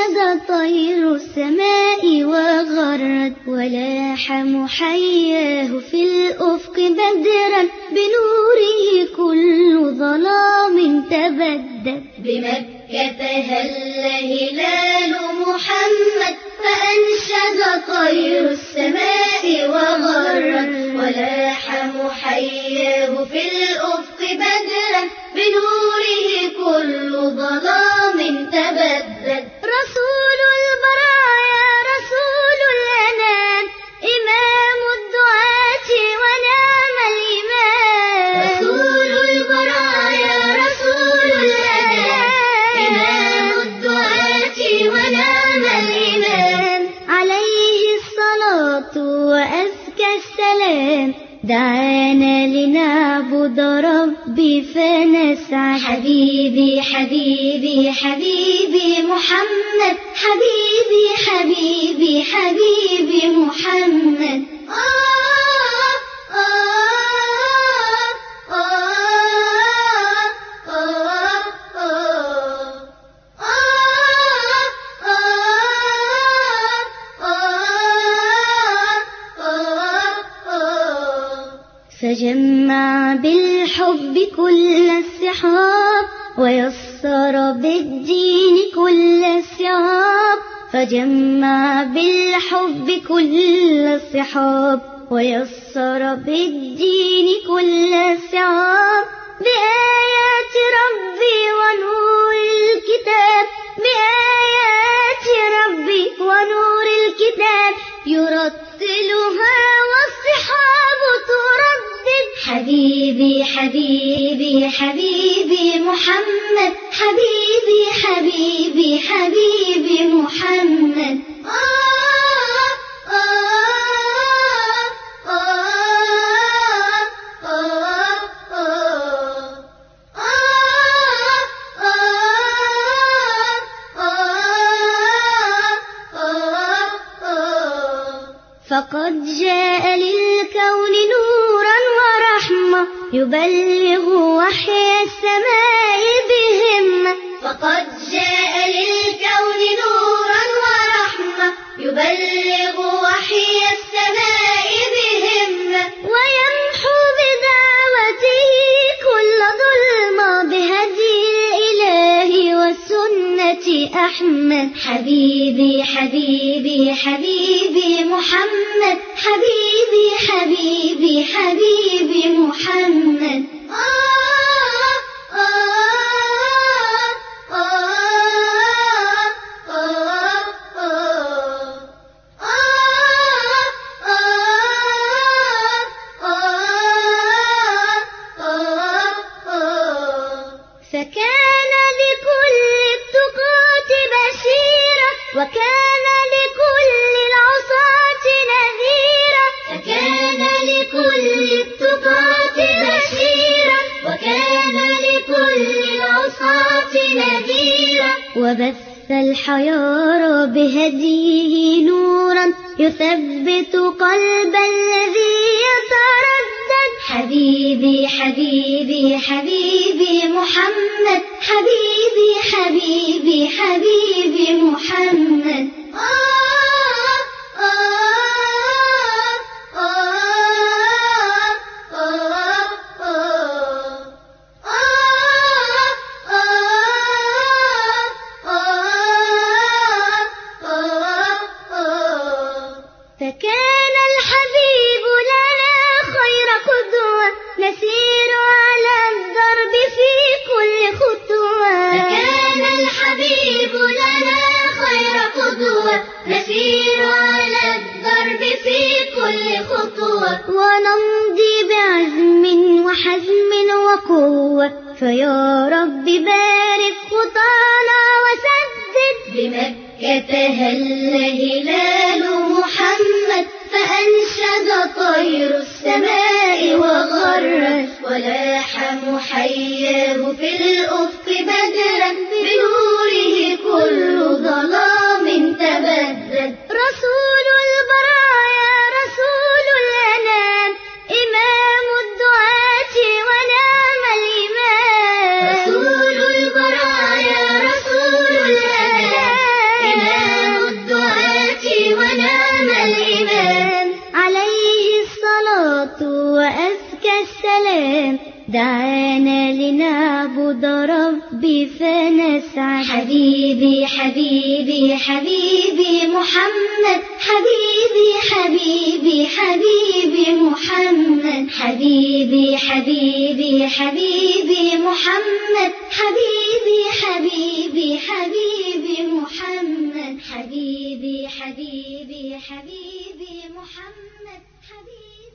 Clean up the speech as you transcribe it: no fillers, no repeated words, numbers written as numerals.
فأنشد طير السماء وغرد ولاح محياه في الأفق بدرا بنوره كل ظلام تبدد. بمكة هل هلال محمد فأنشد طير السماء وغرد ولاح محياه في الأفق بدرا بنوره كل ظلام تبدد. رسول البرايا رسول الأنام إمام الدعاة ونعم الإمام. رسول البرايا رسول الأنام إمام الدعاة ونعم الإمام. عليه الصلاة وأزكى السلام دعانا لنعبد ربي فنسعى. حبيبي حبيبي حبيبي محمد حبيبي حبيبي حبيبي محمد. فجمع بالحب كل الصحاب ويسر بالدين كل الصعاب. فجمع بالحب كل الصحاب ويسر بالدين كل الصعاب. بآيات ربي ونور الكتاب بآيات ربي ونور الكتاب يرتلها والصحاب تردد. حبيبي حبيبي حبيبي محمد حبيبي حبيبي حبيبي محمد. فقد جاء للكون نورا ورحمة يبلغ وحي السماء بهمة. فقد جاء للكون نورا ورحمة يبلغ وحي السماء بهمة. ويمحو بدعوته كل ظلمة بهدي الإله والسنة أحمد. حبيبي حبيبي حبيبي محمد حبيبي حبيبي حبيبي محمد. فكان لكل التقاة بشيرا وكان لكل العصاة نذيرا. فكان لكل التقاة بشيرا وكان لكل العصاة نذيرا. وبث الحيار بهديه نورا يثبت قلب الذي يتردد. حبيبي حبيبي حبيبي محمد حبيبي حبيبي حبيبي محمد. فكان الحبيب لنا خير قدوة نسير على الدرب في كل خطوة. فكان الحبيب لنا خير قدوة نسير على الدرب في كل خطوة. ونمضي بعزم وحزم وقوة فيا رب بارك خطانا وسدد. بمكة هل هلال محمد فأنشد طير السماء وغرد ولاح محياه في الأفق بدرا بنوره كل ظلام تبدد. رسول البرايا رسول الأنام إمام الدعاة ونعم الإمام. رسول البرايا رسول الأنام دعانا لنعبد ربي فنسعد. حبيبي حبيبي حبيبي محمد، حبيبي حبيبي حبيبي محمد، حبيبي حبيبي حبيبي محمد، حبيبي حبيبي حبيبي محمد، حبيبي حبيبي حبيبي محمد، حبيبي